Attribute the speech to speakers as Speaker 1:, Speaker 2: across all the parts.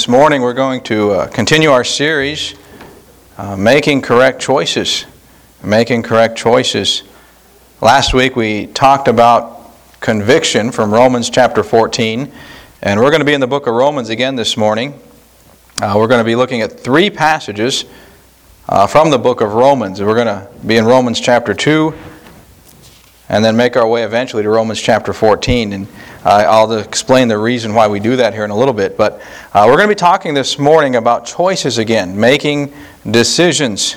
Speaker 1: This morning we're going to continue our series, Making Correct Choices. Making Correct Choices. Last week we talked about conviction from Romans chapter 14, and we're going to be in the book of Romans again this morning. We're going to be looking at three passages from the book of Romans. We're going to be in Romans chapter 2, and then make our way eventually to Romans chapter 14. And I'll explain the reason why we do that here in a little bit. But we're going to be talking this morning about choices again, making decisions.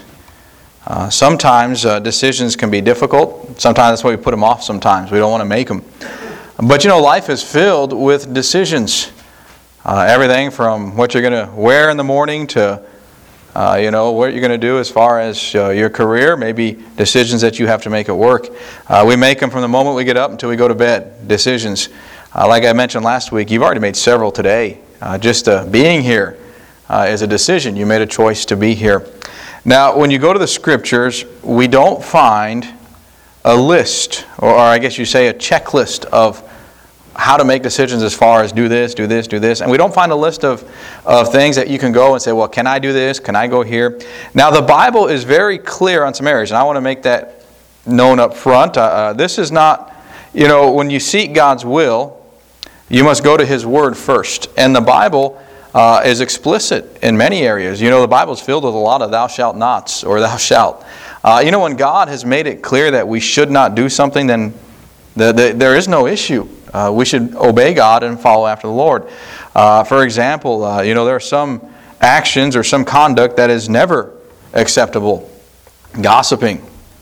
Speaker 1: Sometimes decisions can be difficult. Sometimes that's why we put them off sometimes. We don't want to make them. But you know, life is filled with decisions. Everything from what you're going to wear in the morning to what you're going to do as far as your career, maybe decisions that you have to make at work. We make them from the moment we get up until we go to bed, decisions. Like I mentioned last week, you've already made several today. Just being here is a decision. You made a choice to be here. Now, when you go to the Scriptures, we don't find a list, or I guess you say a checklist of how to make decisions as far as do this, do this, do this. And we don't find a list of things that you can go and say, well, can I do this? Can I go here? Now, the Bible is very clear on some areas, and I want to make that known up front. This is not, when you seek God's will, you must go to His Word first. And the Bible is explicit in many areas. The Bible is filled with a lot of thou shalt nots or thou shalt. When God has made it clear that we should not do something, then there is no issue. We should obey God and follow after the Lord. For example, there are some actions or some conduct that is never acceptable. Gossiping,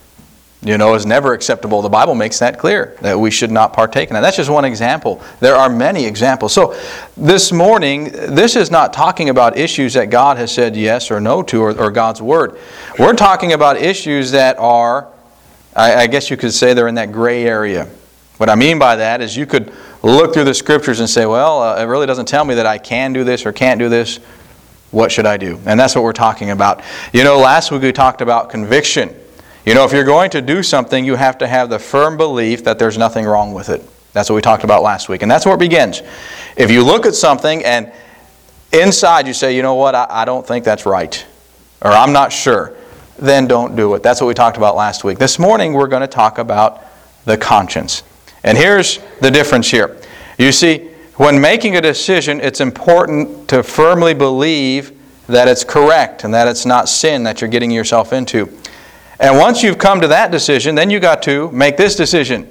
Speaker 1: is never acceptable. The Bible makes that clear, that we should not partake in that. That's just one example. There are many examples. So this morning, this is not talking about issues that God has said yes or no to, or God's Word. We're talking about issues that are, I guess you could say they're in that gray area. What I mean by that is you could look through the Scriptures and say, well, it really doesn't tell me that I can do this or can't do this. What should I do? And that's what we're talking about. Last week we talked about conviction. If you're going to do something, you have to have the firm belief that there's nothing wrong with it. That's what we talked about last week. And that's where it begins. If you look at something and inside you say, I don't think that's right, or I'm not sure, then don't do it. That's what we talked about last week. This morning we're going to talk about the conscience. And here's the difference here. You see, when making a decision, it's important to firmly believe that it's correct and that it's not sin that you're getting yourself into. And once you've come to that decision, then you got to make this decision.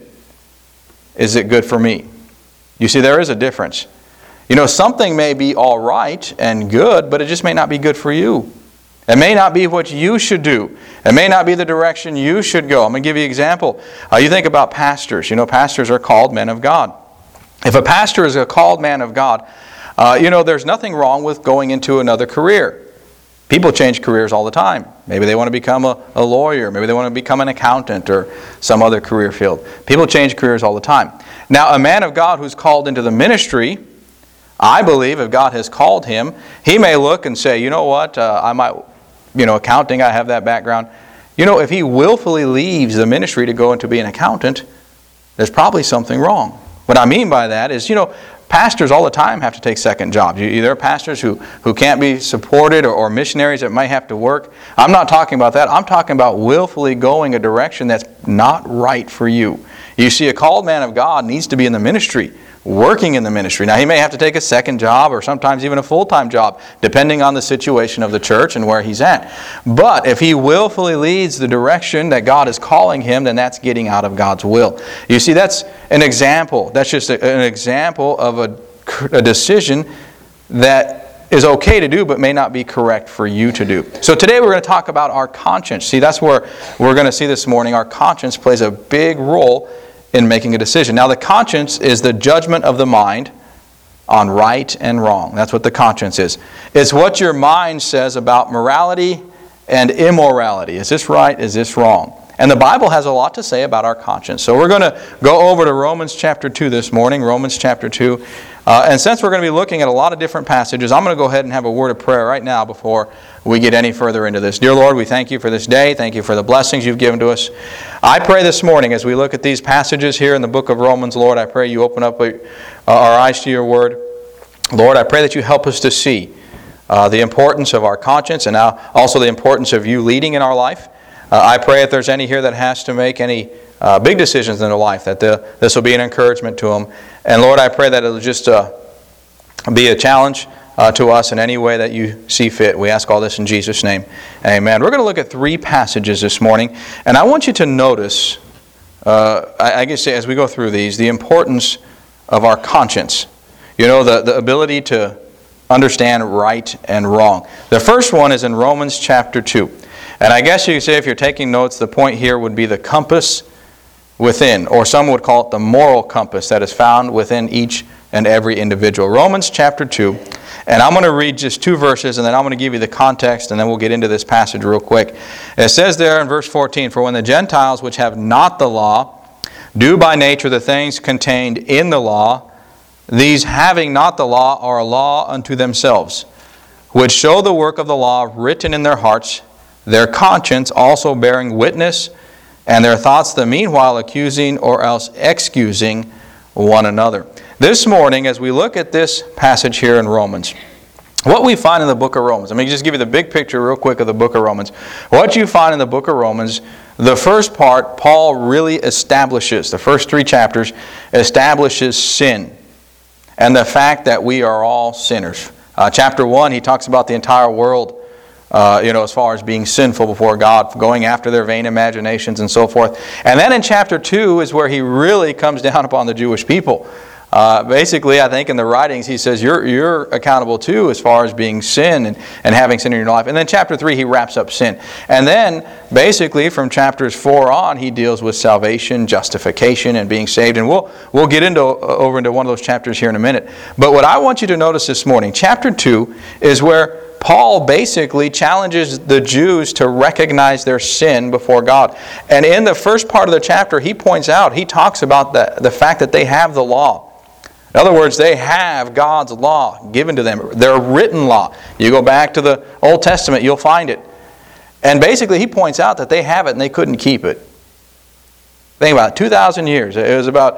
Speaker 1: Is it good for me? You see, there is a difference. Something may be all right and good, but it just may not be good for you. It may not be what you should do. It may not be the direction you should go. I'm going to give you an example. You think about pastors. Pastors are called men of God. If a pastor is a called man of God, there's nothing wrong with going into another career. People change careers all the time. Maybe they want to become a lawyer. Maybe they want to become an accountant or some other career field. People change careers all the time. Now, a man of God who's called into the ministry, I believe if God has called him, he may look and say, I might... accounting, I have that background. If he willfully leaves the ministry to go into be an accountant, there's probably something wrong. What I mean by that is, pastors all the time have to take second jobs. There are pastors who can't be supported or missionaries that might have to work. I'm not talking about that. I'm talking about willfully going a direction that's not right for you. You see, a called man of God needs to be in the ministry, working in the ministry. Now, he may have to take a second job or sometimes even a full-time job, depending on the situation of the church and where he's at. But if he willfully leads the direction that God is calling him, then that's getting out of God's will. You see, that's an example. That's just an example of a decision that is okay to do but may not be correct for you to do. So today we're going to talk about our conscience. See, that's where we're going to see this morning our conscience plays a big role in making a decision. Now, the conscience is the judgment of the mind on right and wrong. That's what the conscience is. It's what your mind says about morality and immorality. Is this right? Is this wrong? And the Bible has a lot to say about our conscience. So we're going to go over to Romans chapter 2 this morning, Romans chapter 2. And since we're going to be looking at a lot of different passages, I'm going to go ahead and have a word of prayer right now before we get any further into this. Dear Lord, we thank you for this day. Thank you for the blessings you've given to us. I pray this morning as we look at these passages here in the book of Romans, Lord, I pray you open up our eyes to your word. Lord, I pray that you help us to see the importance of our conscience, and now also the importance of you leading in our life. I pray if there's any here that has to make any big decisions in their life, that this will be an encouragement to them. And Lord, I pray that it'll just be a challenge to us in any way that you see fit. We ask all this in Jesus' name. Amen. We're going to look at 3 passages this morning, and I want you to notice, I guess as we go through these, the importance of our conscience. You know, the ability to understand right and wrong. The first one is in Romans chapter 2. And I guess you could say, if you're taking notes, the point here would be the compass within, or some would call it the moral compass that is found within each and every individual. Romans chapter 2. And I'm going to read just 2 verses, and then I'm going to give you the context, and then we'll get into this passage real quick. It says there in verse 14, "For when the Gentiles which have not the law do by nature the things contained in the law, these having not the law are a law unto themselves, which show the work of the law written in their hearts, their conscience also bearing witness, and their thoughts the meanwhile accusing or else excusing one another." This morning, as we look at this passage here in Romans, what we find in the book of Romans, let me just give you the big picture real quick of the book of Romans. What you find in the book of Romans, the first part, Paul really establishes, the first 3 chapters, establishes sin and the fact that we are all sinners. Chapter 1, he talks about the entire world, as far as being sinful before God, going after their vain imaginations and so forth. And then in chapter 2 is where he really comes down upon the Jewish people. Basically, I think in the writings, he says you're accountable too as far as being sin and having sin in your life. And then chapter 3, he wraps up sin. And then, basically, from chapters 4 on, he deals with salvation, justification, and being saved. And we'll get over into one of those chapters here in a minute. But what I want you to notice this morning, chapter 2 is where Paul basically challenges the Jews to recognize their sin before God. And in the first part of the chapter, he talks about the fact that they have the law. In other words, they have God's law given to them, their written law. You go back to the Old Testament, you'll find it. And basically, he points out that they have it and they couldn't keep it. Think about it, 2,000 years. It was about,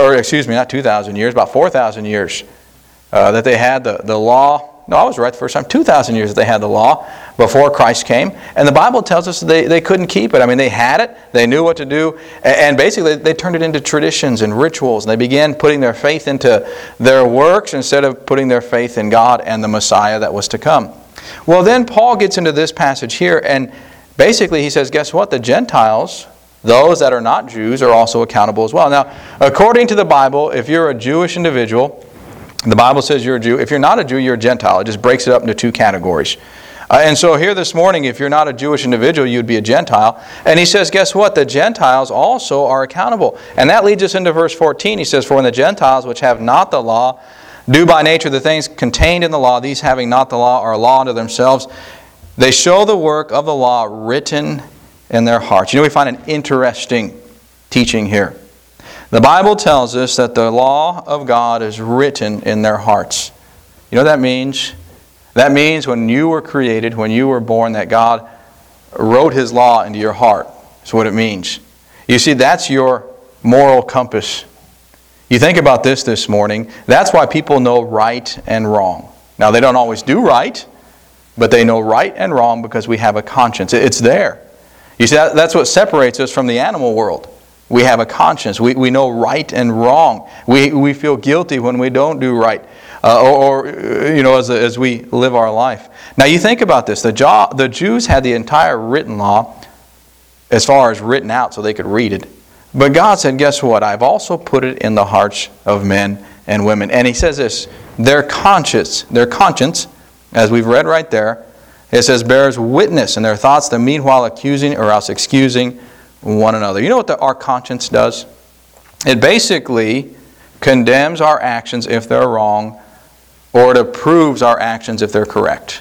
Speaker 1: not 2,000 years, about 4,000 years that they had the law. No, I was right the first time. 2,000 years that they had the law before Christ came. And the Bible tells us they couldn't keep it. I mean, they had it. They knew what to do. And basically, they turned it into traditions and rituals. And they began putting their faith into their works instead of putting their faith in God and the Messiah that was to come. Well, then Paul gets into this passage here. And basically, he says, guess what? The Gentiles, those that are not Jews, are also accountable as well. Now, according to the Bible, if you're a Jewish individual, the Bible says you're a Jew. If you're not a Jew, you're a Gentile. It just breaks it up into 2 categories. And so here this morning, if you're not a Jewish individual, you'd be a Gentile. And he says, guess what? The Gentiles also are accountable. And that leads us into verse 14. He says, "For when the Gentiles which have not the law do by nature the things contained in the law, these having not the law are a law unto themselves. They show the work of the law written in their hearts." You know, we find an interesting teaching here. The Bible tells us that the law of God is written in their hearts. You know what that means? That means when you were created, when you were born, that God wrote His law into your heart. That's what it means. You see, that's your moral compass. You think about this morning. That's why people know right and wrong. Now, they don't always do right, but they know right and wrong because we have a conscience. It's there. You see, that's what separates us from the animal world. We have a conscience. We know right and wrong. We feel guilty when we don't do right, as we live our life. Now you think about this. The Jews had the entire written law as far as written out so they could read it. But God said, guess what? I've also put it in the hearts of men and women. And He says this, their conscience, as we've read right there, it says, bears witness, and their thoughts the meanwhile accusing or else excusing one another. You know what our conscience does? It basically condemns our actions if they're wrong, or it approves our actions if they're correct.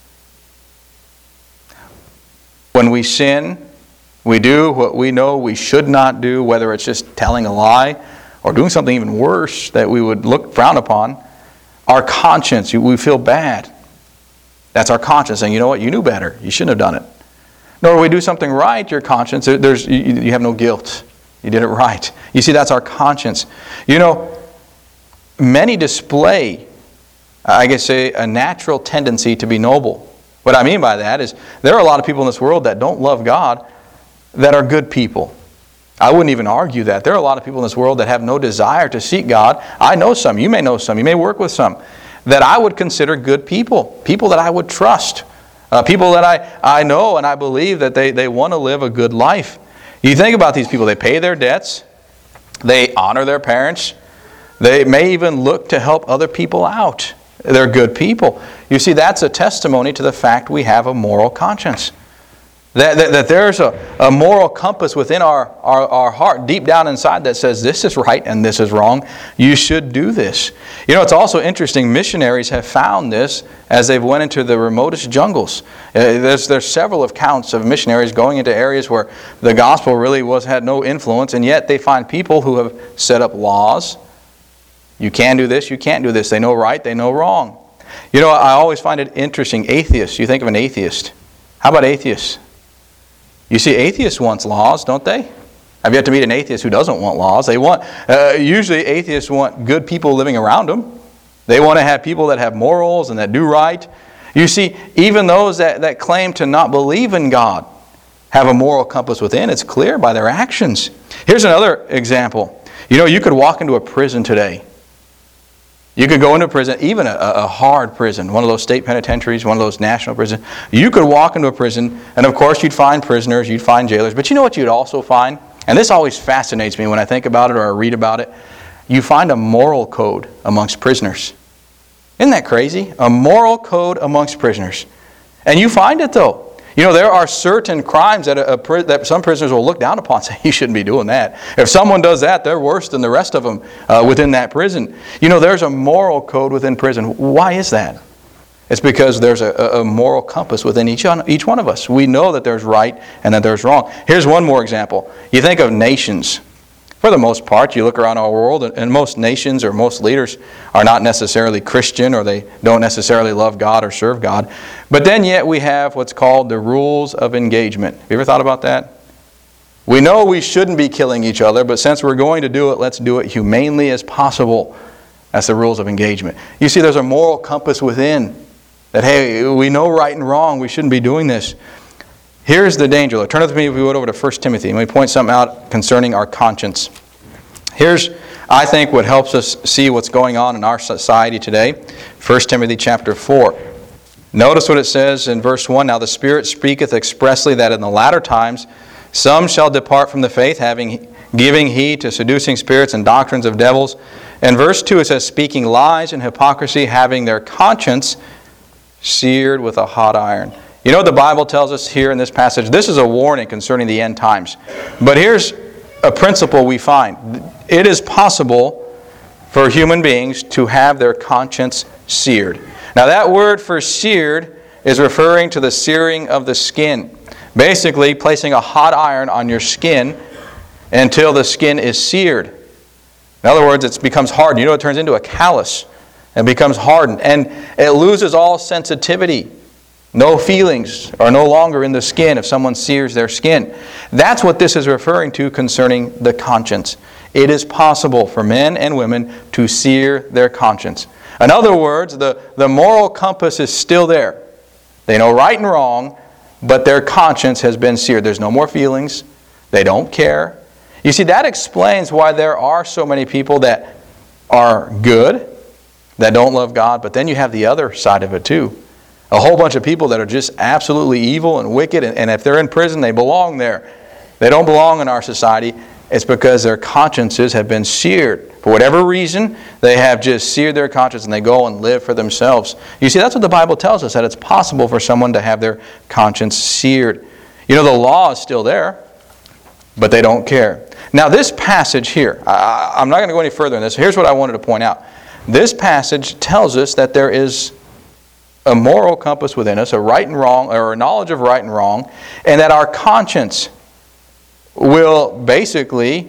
Speaker 1: When we sin, we do what we know we should not do, whether it's just telling a lie or doing something even worse that we would frown upon. Our conscience, we feel bad. That's our conscience saying, you know what, you knew better. You shouldn't have done it. Nor we do something right, your conscience, you have no guilt. You did it right. You see, that's our conscience. You know, many display I guess say a natural tendency to be noble. What I mean by that is there are a lot of people in this world that don't love God that are good people. I wouldn't even argue that. There are a lot of people in this world that have no desire to seek God. I know some. You may know some. You may work with some that I would consider good people. People that I would trust. People that I know and I believe that they want to live a good life. You think about these people. They pay their debts. They honor their parents. They may even look to help other people out. They're good people. You see, that's a testimony to the fact we have a moral conscience. That there's a moral compass within our heart, deep down inside, that says this is right and this is wrong. You should do this. You know, it's also interesting. Missionaries have found this as they've went into the remotest jungles. There's several accounts of missionaries going into areas where the gospel really had no influence, and yet they find people who have set up laws. You can do this, you can't do this. They know right, they know wrong. You know, I always find it interesting. Atheists, you think of an atheist. How about atheists? You see, atheists want laws, don't they? I've yet to meet an atheist who doesn't want laws. They want, usually atheists want good people living around them. They want to have people that have morals and that do right. You see, even those that claim to not believe in God have a moral compass within. It's clear by their actions. Here's another example. You know, you could walk into a prison today. You could go into prison, even a hard prison, one of those state penitentiaries, one of those national prisons. You could walk into a prison, and of course you'd find prisoners, you'd find jailers. But you know what you'd also find? And this always fascinates me when I think about it or I read about it. You find a moral code amongst prisoners. Isn't that crazy? A moral code amongst prisoners. And you find it though. You know, there are certain crimes that some prisoners will look down upon and say, you shouldn't be doing that. If someone does that, they're worse than the rest of them within that prison. You know, there's a moral code within prison. Why is that? It's because there's a moral compass within each one of us. We know that there's right and that there's wrong. Here's one more example. You think of nations. For the most part, you look around our world, and most nations or most leaders are not necessarily Christian, or they don't necessarily love God or serve God. But then yet we have what's called the rules of engagement. Have you ever thought about that? We know we shouldn't be killing each other, but since we're going to do it, let's do it humanely as possible. That's the rules of engagement. You see, there's a moral compass within that, hey, we know right and wrong. We shouldn't be doing this. Here's the danger. Turn with me, if we would, over to 1 Timothy. Let me point something out concerning our conscience. Here's, I think, what helps us see what's going on in our society today. 1 Timothy chapter 4. Notice what it says in verse 1. Now the Spirit speaketh expressly that in the latter times some shall depart from the faith, giving heed to seducing spirits and doctrines of devils. In verse 2 it says, speaking lies and hypocrisy, having their conscience seared with a hot iron. You know what the Bible tells us here in this passage? This is a warning concerning the end times. But here's a principle we find. It is possible for human beings to have their conscience seared. Now that word for seared is referring to the searing of the skin. Basically, placing a hot iron on your skin until the skin is seared. In other words, it becomes hardened. You know, it turns into a callus and becomes hardened. And it loses all sensitivity. No feelings are no longer in the skin if someone sears their skin. That's what this is referring to concerning the conscience. It is possible for men and women to sear their conscience. In other words, the moral compass is still there. They know right and wrong, but their conscience has been seared. There's no more feelings. They don't care. You see, that explains why there are so many people that are good, that don't love God, but then you have the other side of it too. A whole bunch of people that are just absolutely evil and wicked, and if they're in prison, they belong there. They don't belong in our society. It's because their consciences have been seared. For whatever reason, they have just seared their conscience and they go and live for themselves. You see, that's what the Bible tells us, that it's possible for someone to have their conscience seared. You know, the law is still there, but they don't care. Now, this passage here, I'm not going to go any further in this. Here's what I wanted to point out. This passage tells us that there is a moral compass within us, a right and wrong, or a knowledge of right and wrong, and that our conscience will basically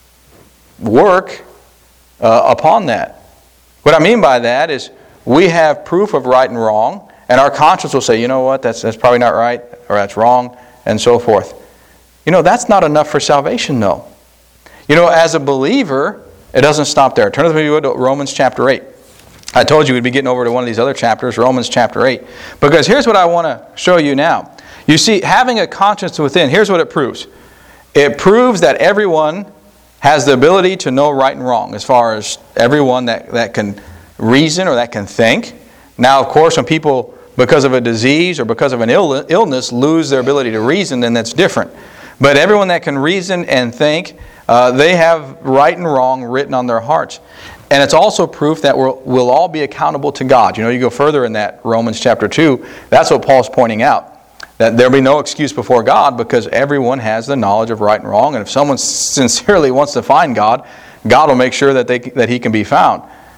Speaker 1: work upon that. What I mean by that is we have proof of right and wrong, and our conscience will say, you know what, that's probably not right, or that's wrong, and so forth. You know, that's not enough for salvation, though. You know, as a believer, it doesn't stop there. Turn with me to Romans chapter 8. I told you we'd be getting over to one of these other chapters, Romans chapter 8. Because here's what I want to show you now. You see, having a conscience within, here's what it proves. It proves that everyone has the ability to know right and wrong, as far as everyone that can reason or that can think. Now, of course, when people, because of a disease or because of an illness, lose their ability to reason, then that's different. But everyone that can reason and think, they have right and wrong written on their hearts. And it's also proof that we'll all be accountable to God. You go further in that, Romans chapter 2, that's what Paul's pointing out. That there'll be no excuse before God because everyone has the knowledge of right and wrong. And if someone sincerely wants to find God, God will make sure that He can be found.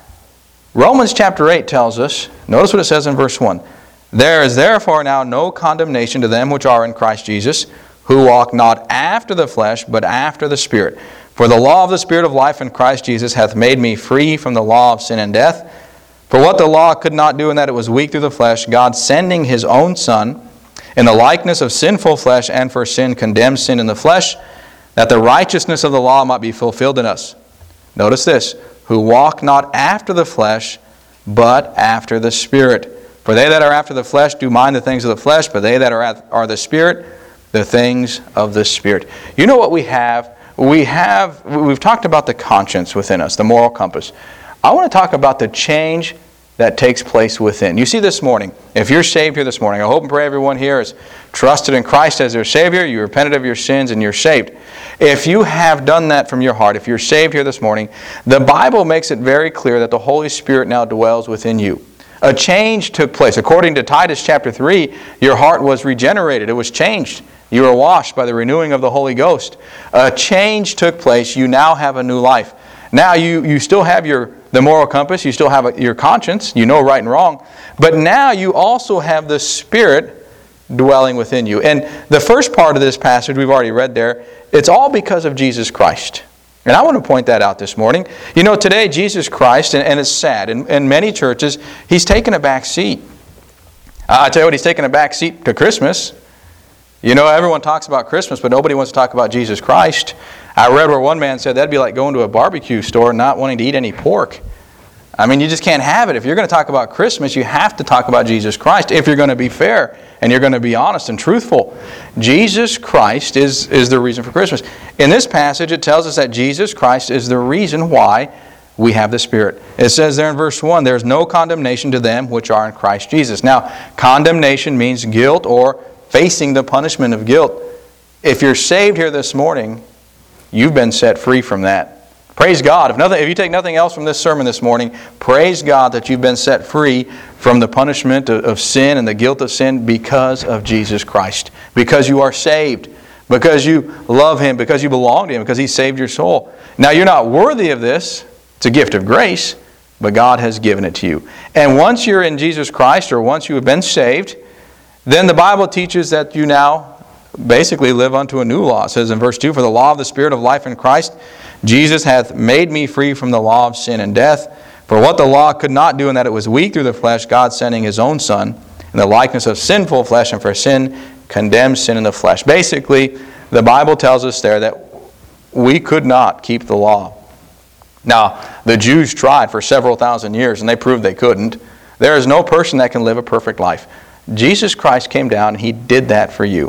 Speaker 1: Romans chapter 8 tells us, notice what it says in verse 1. There is therefore now no condemnation to them which are in Christ Jesus, who walk not after the flesh, but after the Spirit. For the law of the Spirit of life in Christ Jesus hath made me free from the law of sin and death. For what the law could not do in that it was weak through the flesh, God sending His own Son, in the likeness of sinful flesh, and for sin condemned sin in the flesh, that the righteousness of the law might be fulfilled in us. Notice this, who walk not after the flesh, but after the Spirit. For they that are after the flesh do mind the things of the flesh, but they that are the Spirit, the things of the Spirit. You know what we have? We've talked about the conscience within us, the moral compass. I want to talk about the change that takes place within. You see, this morning, if you're saved here this morning, I hope and pray everyone here is trusted in Christ as their Savior, you repented of your sins, and you're saved. If you have done that from your heart, if you're saved here this morning, the Bible makes it very clear that the Holy Spirit now dwells within you. A change took place. According to Titus chapter 3, your heart was regenerated. It was changed. You were washed by the renewing of the Holy Ghost. A change took place. You now have a new life. Now you still have the moral compass. You still have your conscience. You know right and wrong. But now you also have the Spirit dwelling within you. And the first part of this passage we've already read there, it's all because of Jesus Christ. And I want to point that out this morning. Today Jesus Christ, and it's sad, in many churches, He's taken a back seat. I tell you what, He's taken a back seat to Christmas. Everyone talks about Christmas, but nobody wants to talk about Jesus Christ. I read where one man said that'd be like going to a barbecue store and not wanting to eat any pork. I mean, you just can't have it. If you're going to talk about Christmas, you have to talk about Jesus Christ if you're going to be fair and you're going to be honest and truthful. Jesus Christ is the reason for Christmas. In this passage, it tells us that Jesus Christ is the reason why we have the Spirit. It says there in verse 1, there's no condemnation to them which are in Christ Jesus. Now, condemnation means guilt or facing the punishment of guilt. If you're saved here this morning, you've been set free from that. Praise God. If you take nothing else from this sermon this morning, praise God that you've been set free from the punishment of sin and the guilt of sin because of Jesus Christ. Because you are saved. Because you love Him. Because you belong to Him. Because He saved your soul. Now, you're not worthy of this. It's a gift of grace. But God has given it to you. And once you're in Jesus Christ, or once you have been saved, then the Bible teaches that you now basically live unto a new law. It says in verse 2, for the law of the Spirit of life in Christ, Jesus hath made me free from the law of sin and death. For what the law could not do in that it was weak through the flesh, God sending His own Son in the likeness of sinful flesh, and for sin condemned sin in the flesh. Basically, the Bible tells us there that we could not keep the law. Now, the Jews tried for several thousand years, and they proved they couldn't. There is no person that can live a perfect life. Jesus Christ came down and He did that for you.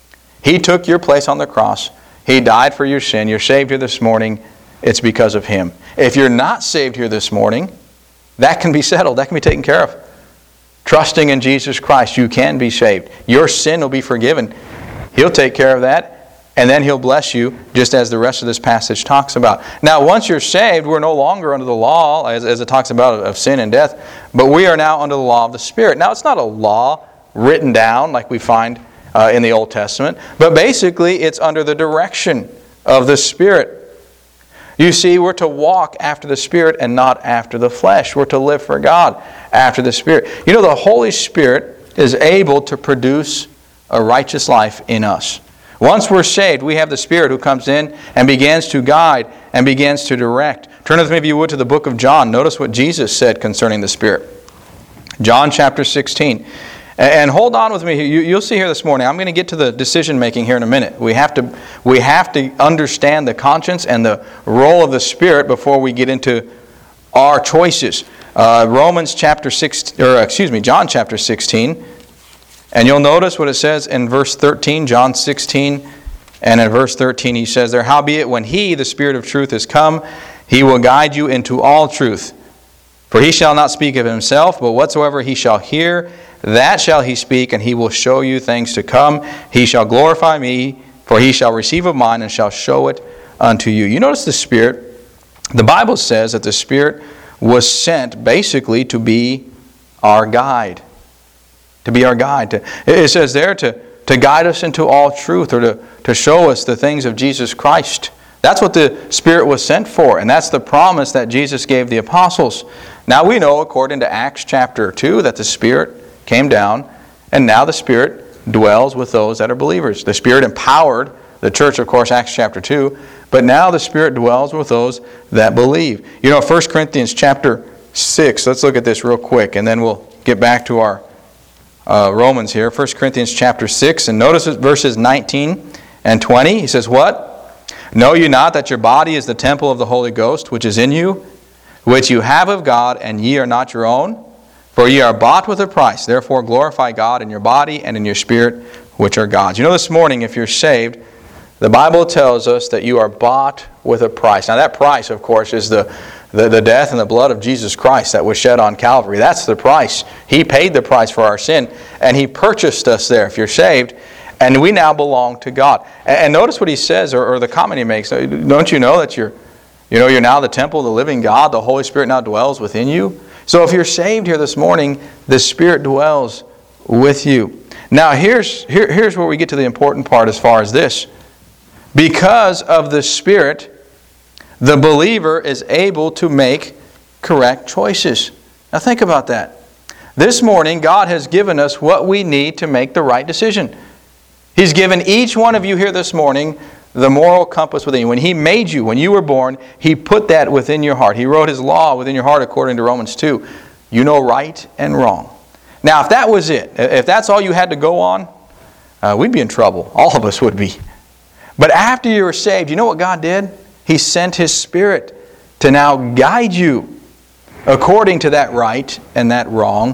Speaker 1: He took your place on the cross. He died for your sin. You're saved here this morning. It's because of Him. If you're not saved here this morning, that can be settled. That can be taken care of. Trusting in Jesus Christ, you can be saved. Your sin will be forgiven. He'll take care of that, and then He'll bless you, just as the rest of this passage talks about. Now, once you're saved, we're no longer under the law, as it talks about, of sin and death, but we are now under the law of the Spirit. Now, it's not a law written down like we find in the Old Testament, but basically it's under the direction of the Spirit. You see, we're to walk after the Spirit and not after the flesh. We're to live for God after the Spirit. The Holy Spirit is able to produce a righteous life in us. Once we're saved, we have the Spirit who comes in and begins to guide and begins to direct. Turn with me, if you would, to the book of John. Notice what Jesus said concerning the Spirit. John chapter 16. And hold on with me. You'll see here this morning. I'm going to get to the decision making here in a minute. We have to understand the conscience and the role of the Spirit before we get into our choices. John chapter 16. And you'll notice what it says in verse 13, John 16. And in verse 13 he says there, "Howbeit when He, the Spirit of truth, is come, He will guide you into all truth. For He shall not speak of Himself, but whatsoever He shall hear, that shall He speak, and He will show you things to come. He shall glorify Me, for He shall receive of mine, and shall show it unto you." You notice the Spirit. The Bible says that the Spirit was sent basically to be our guide. To be our guide. It says there to guide us into all truth, or to show us the things of Jesus Christ. That's what the Spirit was sent for, and that's the promise that Jesus gave the apostles. Now we know, according to Acts chapter 2, that the Spirit came down, and now the Spirit dwells with those that are believers. The Spirit empowered the church, of course, Acts chapter 2, but now the Spirit dwells with those that believe. You know, 1 Corinthians chapter 6, let's look at this real quick, and then we'll get back to our Romans here. 1 Corinthians chapter 6, and notice verses 19 and 20. He says, "What? Know you not that your body is the temple of the Holy Ghost, which is in you, which you have of God, and ye are not your own? For ye are bought with a price. Therefore glorify God in your body and in your spirit, which are God's." You know, this morning, if you're saved, the Bible tells us that you are bought with a price. Now that price, of course, is the death and the blood of Jesus Christ that was shed on Calvary. That's the price. He paid the price for our sin, and He purchased us there, if you're saved, and we now belong to God. And notice what he says, or the comment he makes. Don't you know that you're now the temple of the living God? The Holy Spirit now dwells within you. So if you're saved here this morning, the Spirit dwells with you. Now here's where we get to the important part as far as this. Because of the Spirit, the believer is able to make correct choices. Now think about that. This morning, God has given us what we need to make the right decision. He's given each one of you here this morning the moral compass within you. When He made you, when you were born, He put that within your heart. He wrote His law within your heart according to Romans 2. You know right and wrong. Now, if that was it, if that's all you had to go on, we'd be in trouble. All of us would be. But after you were saved, you know what God did? He sent His Spirit to now guide you according to that right and that wrong,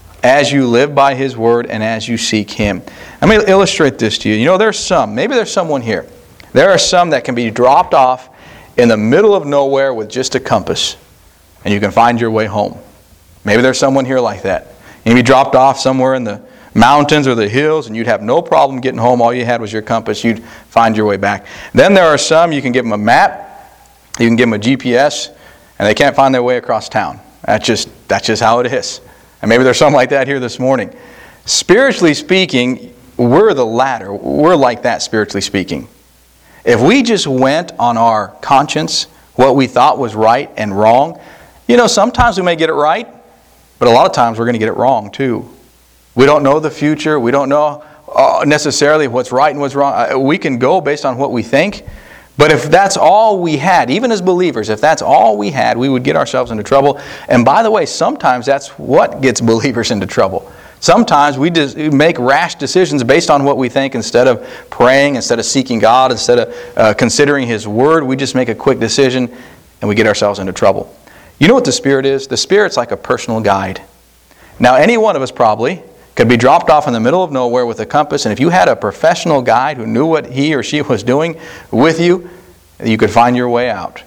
Speaker 1: as you live by His Word and as you seek Him. Let me illustrate this to you. You know, maybe there's someone here. There are some that can be dropped off in the middle of nowhere with just a compass, and you can find your way home. Maybe there's someone here like that. You can be dropped off somewhere in the mountains or the hills, and you'd have no problem getting home. All you had was your compass. You'd find your way back. Then there are some, you can give them a map, you can give them a GPS, and they can't find their way across town. That's just how it is. And maybe there's some like that here this morning. Spiritually speaking, we're the latter. We're like that, spiritually speaking. If we just went on our conscience, what we thought was right and wrong, you know, sometimes we may get it right, but a lot of times we're going to get it wrong too. We don't know the future. We don't know necessarily what's right and what's wrong. We can go based on what we think. But if that's all we had, even as believers, if that's all we had, we would get ourselves into trouble. And by the way, sometimes that's what gets believers into trouble. Sometimes we just make rash decisions based on what we think instead of praying, instead of seeking God, instead of considering His Word. We just make a quick decision and we get ourselves into trouble. You know what the Spirit is? The Spirit's like a personal guide. Now, any one of us probably could be dropped off in the middle of nowhere with a compass, and if you had a professional guide who knew what he or she was doing with you, you could find your way out.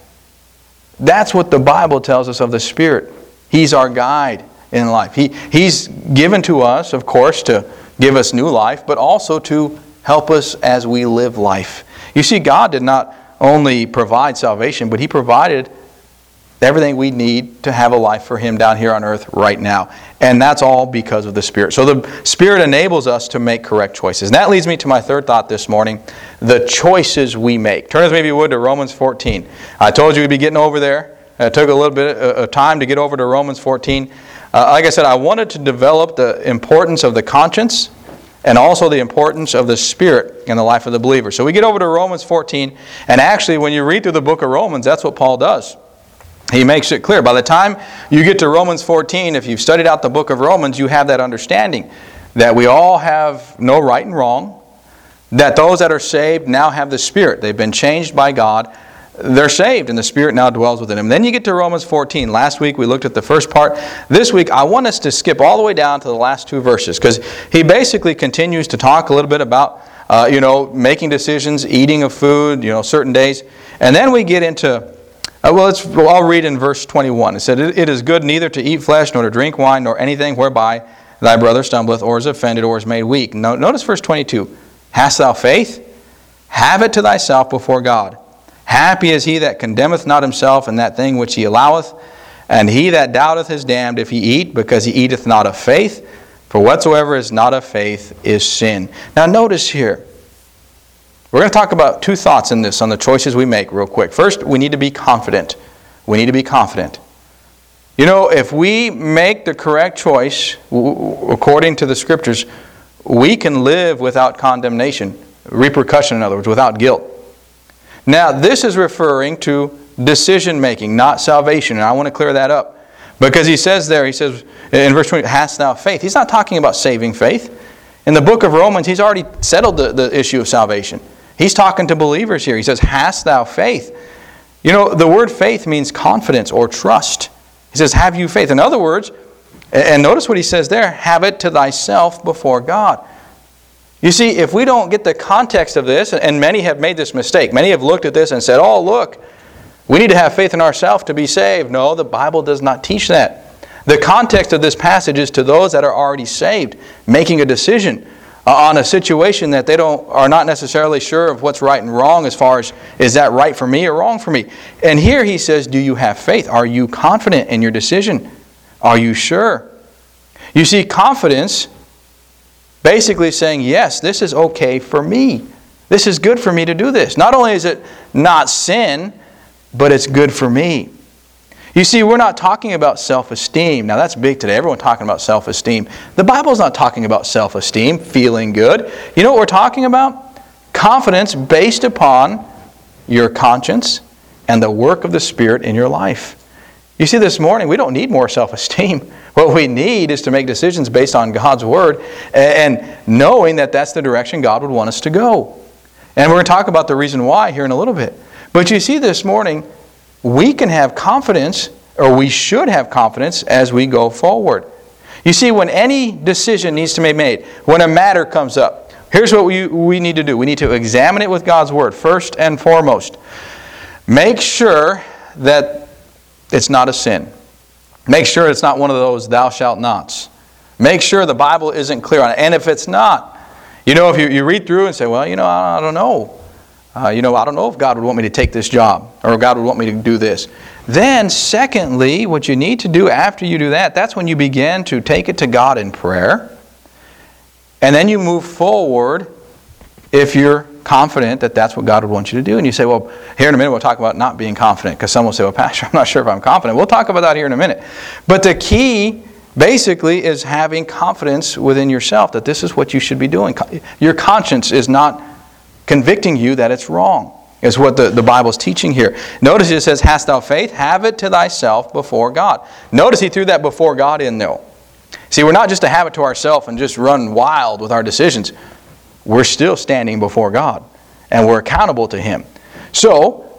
Speaker 1: That's what the Bible tells us of the Spirit. He's our guide in life. He's given to us, of course, to give us new life, but also to help us as we live life. You see, God did not only provide salvation, but He provided everything we need to have a life for Him down here on earth right now. And that's all because of the Spirit. So the Spirit enables us to make correct choices. And that leads me to my third thought this morning, the choices we make. Turn, as maybe you would, to Romans 14. I told you we'd be getting over there. It took a little bit of time to get over to Romans 14. Like I said, I wanted to develop the importance of the conscience and also the importance of the Spirit in the life of the believer. So we get over to Romans 14, and actually when you read through the book of Romans, that's what Paul does. He makes it clear. By the time you get to Romans 14, if you've studied out the book of Romans, you have that understanding that we all have no right and wrong, that those that are saved now have the Spirit. They've been changed by God. they're saved and the Spirit now dwells within them. Then you get to Romans 14. Last week we looked at the first part. This week I want us to skip all the way down to the last two verses, because he basically continues to talk a little bit about making decisions, eating of food, certain days. And then we get into, I'll read in verse 21. It said, "It is good neither to eat flesh, nor to drink wine, nor anything whereby thy brother stumbleth, or is offended, or is made weak." Notice verse 22. "Hast thou faith? Have it to thyself before God. Happy is he that condemneth not himself in that thing which he alloweth, and he that doubteth is damned if he eat, because he eateth not of faith. For whatsoever is not of faith is sin." Now notice here, we're going to talk about two thoughts in this on the choices we make real quick. First, we need to be confident. We need to be confident. If we make the correct choice according to the Scriptures, we can live without condemnation, repercussion in other words, without guilt. Now, this is referring to decision-making, not salvation. And I want to clear that up. Because he says in verse 20, "Hast thou faith?" He's not talking about saving faith. In the book of Romans, he's already settled the issue of salvation. He's talking to believers here. He says, "Hast thou faith?" The word faith means confidence or trust. He says, "Have you faith?" In other words, and notice what he says there, "Have it to thyself before God." You see, if we don't get the context of this, and many have made this mistake, many have looked at this and said, "Oh, look, we need to have faith in ourselves to be saved." No, the Bible does not teach that. The context of this passage is to those that are already saved, making a decision on a situation that they are not necessarily sure of what's right and wrong as far as, is that right for me or wrong for me? And here he says, do you have faith? Are you confident in your decision? Are you sure? You see, confidence basically saying, yes, this is okay for me. This is good for me to do this. Not only is it not sin, but it's good for me. You see, we're not talking about self-esteem. Now that's big today. Everyone's talking about self-esteem. The Bible's not talking about self-esteem, feeling good. You know what we're talking about? Confidence based upon your conscience and the work of the Spirit in your life. You see, this morning, we don't need more self-esteem. What we need is to make decisions based on God's Word and knowing that that's the direction God would want us to go. And we're going to talk about the reason why here in a little bit. But you see, this morning, we can have confidence, or we should have confidence as we go forward. You see, when any decision needs to be made, when a matter comes up, here's what we need to do. We need to examine it with God's Word, first and foremost. Make sure that it's not a sin. Make sure it's not one of those thou shalt nots. Make sure the Bible isn't clear on it. And if it's not, if you read through and say, well, I don't know. I don't know if God would want me to take this job, or God would want me to do this. Then, secondly, what you need to do after you do that, that's when you begin to take it to God in prayer. And then you move forward if you're confident that that's what God would want you to do. And you say, well, here in a minute we'll talk about not being confident, because someone will say, well, Pastor, I'm not sure if I'm confident. We'll talk about that here in a minute. But the key basically is having confidence within yourself that this is what you should be doing. Your conscience is not convicting you that it's wrong, is what the Bible's teaching here. Notice it says, hast thou faith? Have it to thyself before God. Notice he threw that before God in there. See, we're not just to have it to ourselves and just run wild with our decisions. We're still standing before God, and we're accountable to Him. So,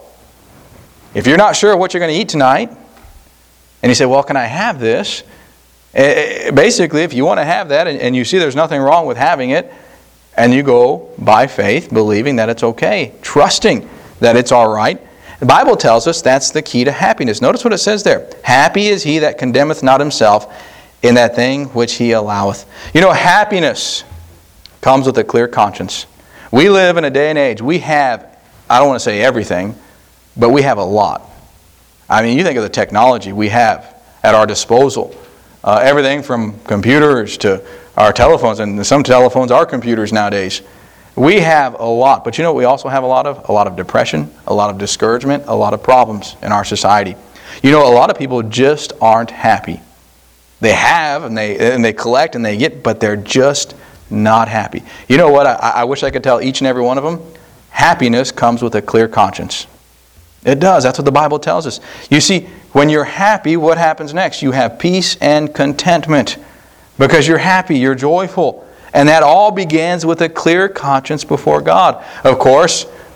Speaker 1: if you're not sure what you're going to eat tonight, and you say, well, can I have this? Basically, if you want to have that, and you see there's nothing wrong with having it, and you go by faith, believing that it's okay, trusting that it's all right, the Bible tells us that's the key to happiness. Notice what it says there. Happy is he that condemneth not himself in that thing which he alloweth. Happiness comes with a clear conscience. We live in a day and age, we have, I don't want to say everything, but we have a lot. I mean, you think of the technology we have at our disposal. Everything from computers to our telephones, and some telephones are computers nowadays. We have a lot, but we also have a lot of? A lot of depression, a lot of discouragement, a lot of problems in our society. A lot of people just aren't happy. They have, and they collect, and they get, but they're just not happy. You know what? I wish I could tell each and every one of them, happiness comes with a clear conscience. It does. That's what the Bible tells us. You see, when you're happy, what happens next? You have peace and contentment. Because you're happy, you're joyful. And that all begins with a clear conscience before God. Of course,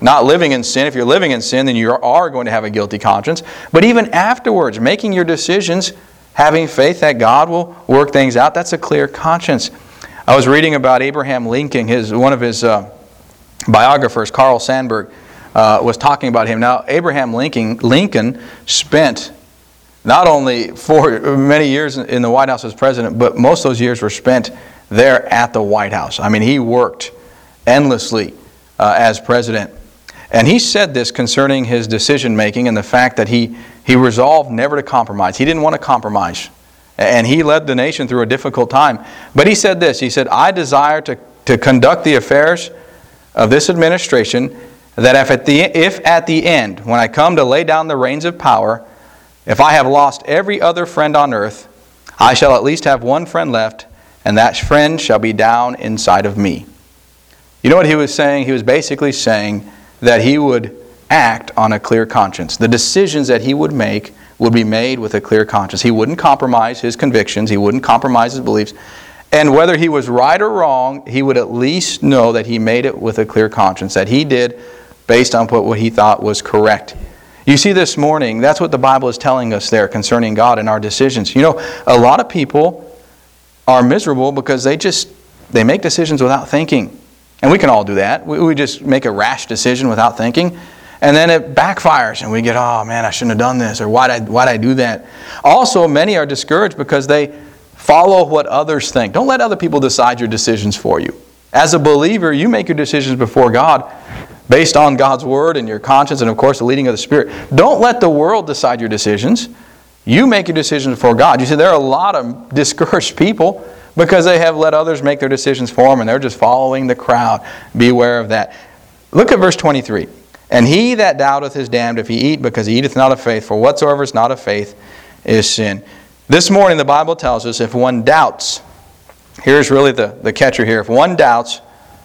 Speaker 1: not living in sin. If you're living in sin, then you are going to have a guilty conscience. But even afterwards, making your decisions, having faith that God will work things out, that's a clear conscience. I was reading about Abraham Lincoln. One of his biographers, Carl Sandburg, was talking about him. Now, Abraham Lincoln spent not only for many years in the White House as president, but most of those years were spent there at the White House. I mean, he worked endlessly as president. And he said this concerning his decision-making and the fact that he resolved never to compromise. He didn't want to compromise. And he led the nation through a difficult time. But he said this, he said, I desire to conduct the affairs of this administration that if at the end, when I come to lay down the reins of power, if I have lost every other friend on earth, I shall at least have one friend left, and that friend shall be down inside of me. You know what he was saying? He was basically saying that he would act on a clear conscience. The decisions that he would make would be made with a clear conscience. He wouldn't compromise his convictions. He wouldn't compromise his beliefs. And whether he was right or wrong, he would at least know that he made it with a clear conscience, that he did based on what he thought was correct. You see, this morning, that's what the Bible is telling us there concerning God and our decisions. You know, a lot of people are miserable because they make decisions without thinking. And we can all do that. We just make a rash decision without thinking. And then it backfires and we get, oh man, I shouldn't have done this, or why'd I do that? Also, many are discouraged because they follow what others think. Don't let other people decide your decisions for you. As a believer, you make your decisions before God based on God's Word and your conscience and, of course, the leading of the Spirit. Don't let the world decide your decisions. You make your decisions before God. You see, there are a lot of discouraged people because they have let others make their decisions for them and they're just following the crowd. Beware of that. Look at verse 23. And he that doubteth is damned if he eat, because he eateth not of faith. For whatsoever is not of faith is sin. This morning the Bible tells us if one doubts, here's really the catcher here. If one doubts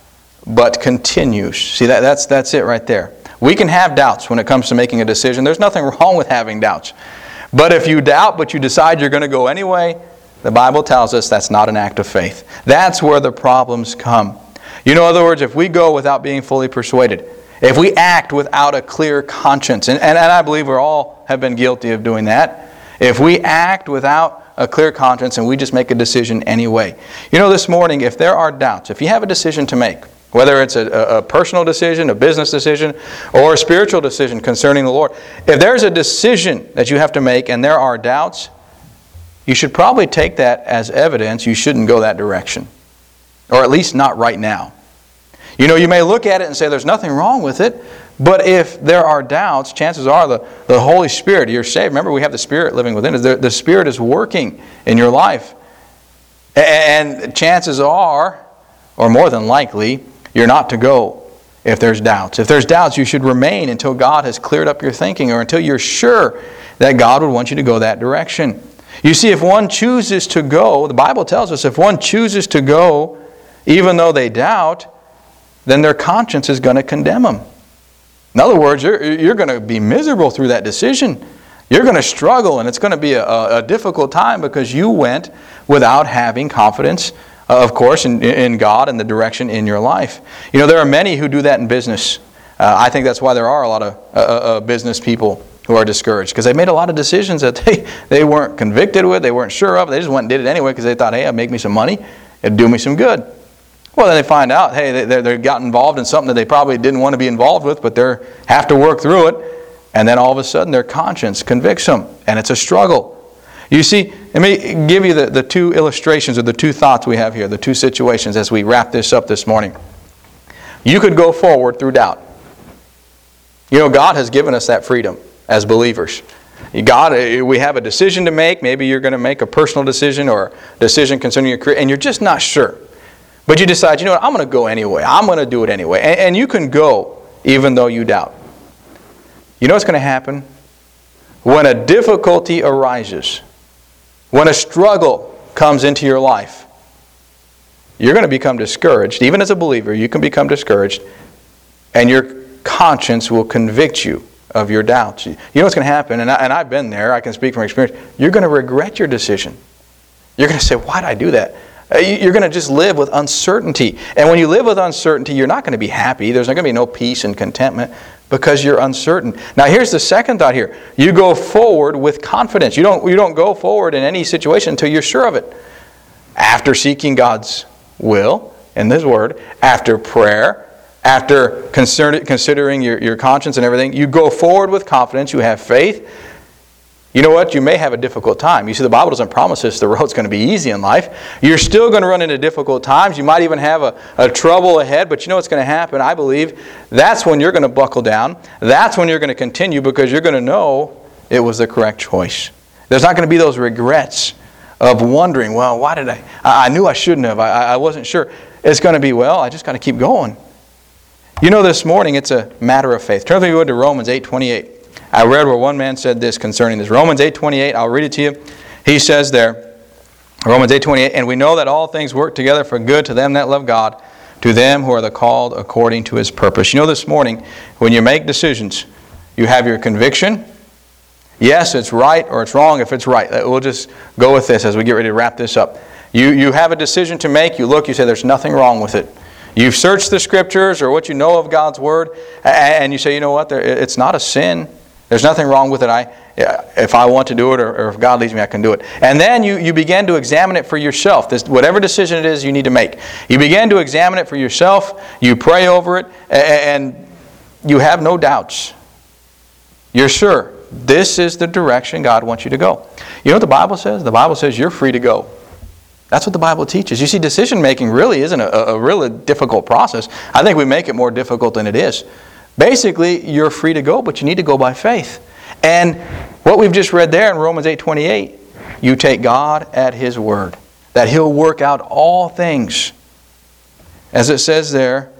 Speaker 1: but continues. See, that's it right there. We can have doubts when it comes to making a decision. There's nothing wrong with having doubts. But if you doubt but you decide you're going to go anyway, the Bible tells us that's not an act of faith. That's where the problems come. You know, in other words, if we go without being fully persuaded, if we act without a clear conscience, and I believe we all have been guilty of doing that, if we act without a clear conscience and we just make a decision anyway. You know, this morning, if there are doubts, if you have a decision to make, whether it's a personal decision, a business decision, or a spiritual decision concerning the Lord, if there's a decision that you have to make and there are doubts, you should probably take that as evidence you shouldn't go that direction. Or at least not right now. You know, you may look at it and say there's nothing wrong with it, but if there are doubts, chances are the Holy Spirit, you're saved. Remember, we have the Spirit living within us. The Spirit is working in your life. And chances are, or more than likely, you're not to go if there's doubts. If there's doubts, you should remain until God has cleared up your thinking or until you're sure that God would want you to go that direction. You see, if one chooses to go, the Bible tells us, if one chooses to go, even though they doubt, then their conscience is going to condemn them. In other words, you're going to be miserable through that decision. You're going to struggle, and it's going to be a difficult time because you went without having confidence, of course, in God and the direction in your life. You know, there are many who do that in business. I think that's why there are a lot of business people who are discouraged, because they made a lot of decisions that they weren't convicted with, they weren't sure of. They just went and did it anyway because they thought, hey, it'll make me some money, it'll do me some good. Well, then they find out, hey, they got involved in something that they probably didn't want to be involved with, but they have to work through it. And then all of a sudden their conscience convicts them, and it's a struggle. You see, let me give you the two illustrations, or the two thoughts we have here, the two situations as we wrap this up this morning. You could go forward through doubt. You know, God has given us that freedom as believers. We have a decision to make. Maybe you're going to make a personal decision or a decision concerning your career, and you're just not sure. But you decide, you know what, I'm going to go anyway. I'm going to do it anyway. And you can go even though you doubt. You know what's going to happen? When a difficulty arises, when a struggle comes into your life, you're going to become discouraged. Even as a believer, you can become discouraged, and your conscience will convict you of your doubts. You know what's going to happen, and I've been there, I can speak from experience, you're going to regret your decision. You're going to say, why did I do that? You're going to just live with uncertainty. And when you live with uncertainty, you're not going to be happy. There's not going to be no peace and contentment because you're uncertain. Now here's the second thought here. You go forward with confidence. You don't go forward in any situation until you're sure of it. After seeking God's will in His Word, after prayer, after considering your conscience and everything, you go forward with confidence. You have faith. You know what? You may have a difficult time. You see, the Bible doesn't promise us the road's going to be easy in life. You're still going to run into difficult times. You might even have a trouble ahead, but you know what's going to happen, I believe. That's when you're going to buckle down. That's when you're going to continue because you're going to know it was the correct choice. There's not going to be those regrets of wondering, well, why did I knew I shouldn't have. I wasn't sure. It's going to be, well, I just got to keep going. You know, this morning it's a matter of faith. Turn if you would to Romans 8:28. I read where one man said this concerning this. Romans 8:28, I'll read it to you. He says there, Romans 8:28, and we know that all things work together for good to them that love God, to them who are the called according to His purpose. You know, this morning, when you make decisions, you have your conviction. Yes, it's right or it's wrong if it's right. We'll just go with this as we get ready to wrap this up. You have a decision to make. You look, you say there's nothing wrong with it. You've searched the Scriptures or what you know of God's Word, and you say, you know what, it's not a sin. There's nothing wrong with it. If I want to do it or if God leads me, I can do it. And then you begin to examine it for yourself. Whatever decision it is you need to make. You begin to examine it for yourself. You pray over it, and you have no doubts. You're sure this is the direction God wants you to go. You know what the Bible says? The Bible says you're free to go. That's what the Bible teaches. You see, decision making really isn't a really difficult process. I think we make it more difficult than it is. Basically, you're free to go, but you need to go by faith. And what we've just read there in Romans 8:28, you take God at His word, that He'll work out all things. As it says there,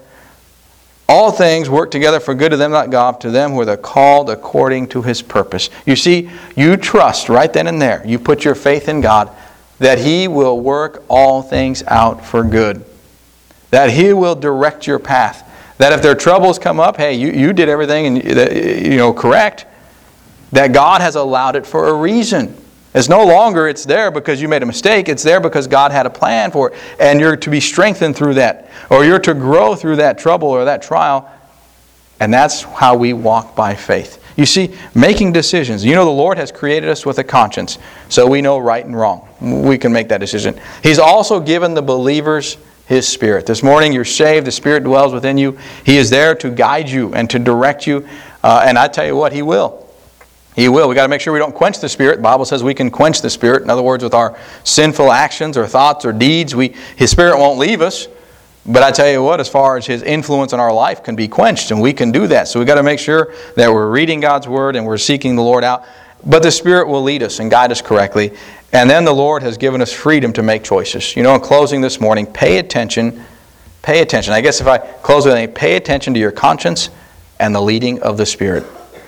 Speaker 1: all things work together for good to them that God, to them who are called according to His purpose. You see, you trust right then and there. You put your faith in God that He will work all things out for good. That He will direct your path. That if their troubles come up, hey, you did everything correct. That God has allowed it for a reason. It's no longer it's there because you made a mistake. It's there because God had a plan for it. And you're to be strengthened through that. Or you're to grow through that trouble or that trial. And that's how we walk by faith. You see, making decisions. You know, the Lord has created us with a conscience. So we know right and wrong. We can make that decision. He's also given the believers His Spirit. This morning you're saved. The Spirit dwells within you. He is there to guide you and to direct you. And I tell you what, He will. He will. We've got to make sure we don't quench the Spirit. The Bible says we can quench the Spirit. In other words, with our sinful actions or thoughts or deeds, His Spirit won't leave us. But I tell you what, as far as His influence on our life can be quenched, and we can do that. So we've got to make sure that we're reading God's Word and we're seeking the Lord out. But the Spirit will lead us and guide us correctly. And then the Lord has given us freedom to make choices. You know, in closing this morning, pay attention. Pay attention. I guess if I close with anything, pay attention to your conscience and the leading of the Spirit.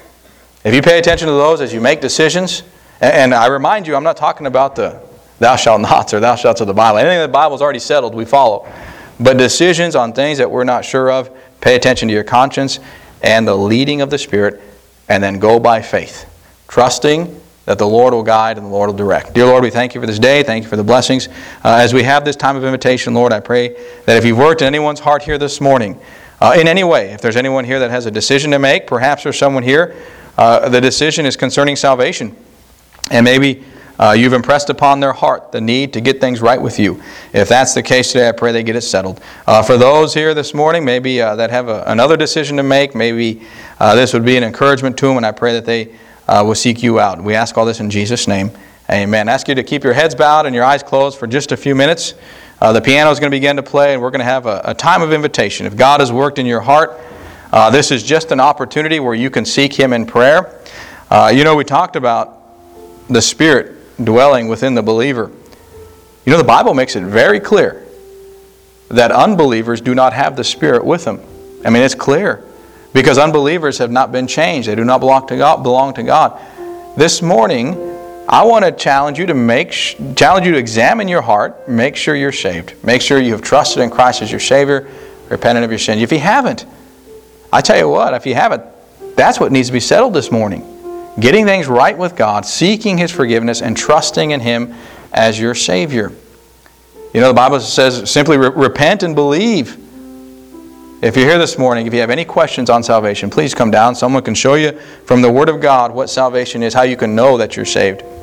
Speaker 1: If you pay attention to those as you make decisions, and I remind you, I'm not talking about the thou shalt nots or thou shalt of the Bible. Anything that the Bible's already settled, we follow. But decisions on things that we're not sure of, pay attention to your conscience and the leading of the Spirit, and then go by faith, trusting that the Lord will guide and the Lord will direct. Dear Lord, we thank You for this day. Thank You for the blessings. As we have this time of invitation, Lord, I pray that if You've worked in anyone's heart here this morning, in any way, if there's anyone here that has a decision to make, perhaps there's someone here, the decision is concerning salvation. And maybe you've impressed upon their heart the need to get things right with You. If that's the case today, I pray they get it settled. For those here this morning, maybe that have another decision to make, maybe this would be an encouragement to them, and I pray that they will seek You out. We ask all this in Jesus' name. Amen. I ask you to keep your heads bowed and your eyes closed for just a few minutes. The piano is going to begin to play, and we're going to have a time of invitation. If God has worked in your heart, this is just an opportunity where you can seek Him in prayer. We talked about the Spirit dwelling within the believer. You know, the Bible makes it very clear that unbelievers do not have the Spirit with them. I mean, it's clear. Because unbelievers have not been changed. They do not belong to God. This morning, I want to challenge you to examine your heart, make sure you're saved. Make sure you have trusted in Christ as your Savior, repented of your sins. If you haven't, I tell you what, if you haven't, that's what needs to be settled this morning. Getting things right with God, seeking His forgiveness, and trusting in Him as your Savior. You know, the Bible says simply repent and believe. If you're here this morning, if you have any questions on salvation, please come down. Someone can show you from the Word of God what salvation is, how you can know that you're saved.